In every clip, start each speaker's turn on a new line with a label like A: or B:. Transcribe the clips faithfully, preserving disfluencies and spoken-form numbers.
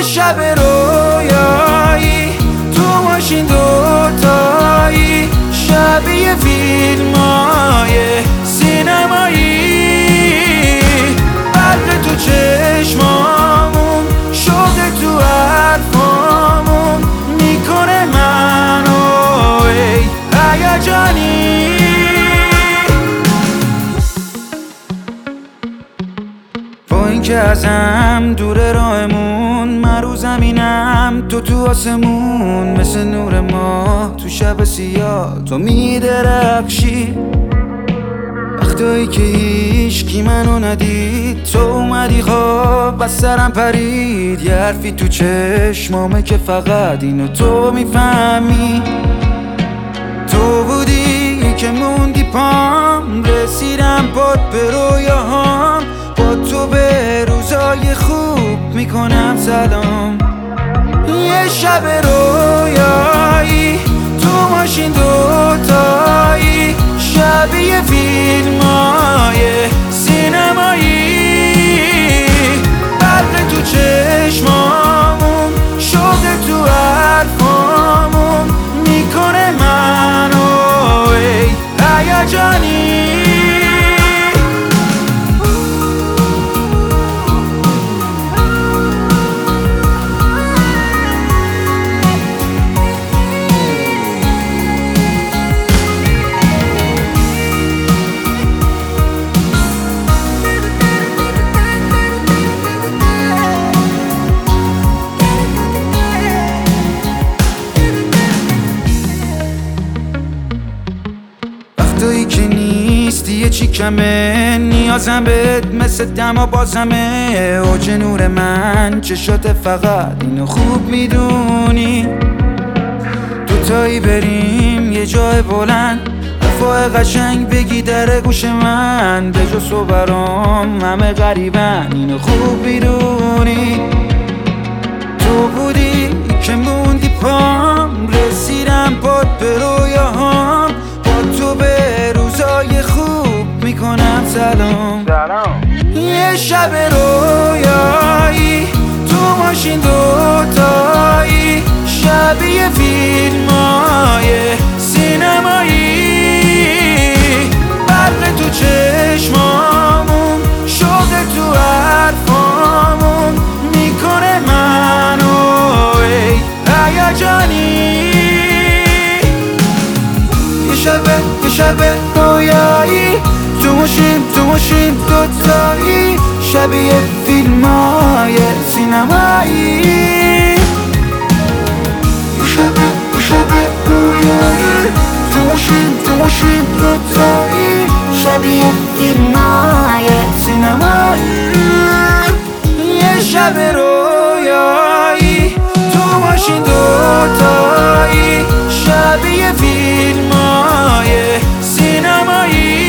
A: شب رویایی تو ماشین دوتایی، شبیه فیلمای سینمایی، برق تو چشمامون، شوق تو حرفامون میکنه منو ای هیجانی. با اینکه ازم دور راهمون، من رو زمینم تو تو آسمون، مثل نور ماه تو شب سیاه تو میدرخشی. وقتایی که هیچکی منو ندید تو اومدی خواب از سرم پرید، یه حرفی تو چشمامه که فقط اینو تو میفهمی. تو بودی که موندی پام، رسیدم پات به رویاهام، با تو به روزای خوب میکنم سلام. یه شب رویایی تو ماشین دوتایی، شبیه فیلمای سینمایی، برق تو چشمامون، شوق تو حرفامون میکنه منو ای هیجانی. وقتایی که نیستی یه چی کمه، نیازم بهت مثل دما بازمه. اوج نور من چشات فقط اینو خوب میدونی. دوتایی بریم یه جای بلند، حرفای قشنگ بگی در گوش من، به جز تو برام همه غریبن اینو خوب میدونی. تو بودی که موندی پام، رسیدم پات به رویاهام، تو به روزای خوب میکنم سلام. یه شب رویایی تو ماشین دوتایی، شبیه فیلمای سینمایی، برق تو چشمامون، شوق تو حرفامون میکنه منو ای هیجانی. یه شب یه شب رویایی تو ماشین تو ماشین دوتایی، شبیه فیلمای سینمایی. یه شب یه شب رویایی تو ماشین تو ماشین دوتایی، شبیه فیلمای سینمایی. یه شب رویایی تو ماشین دوتایی، شبیه فیلمای سینمایی،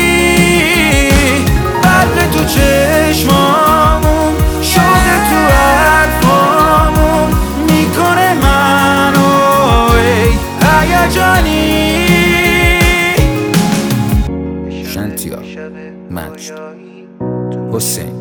A: برق تو چشمامون، شوق تو حرفامون میکنه منو ای هیجانی. شنتیا مجد حسین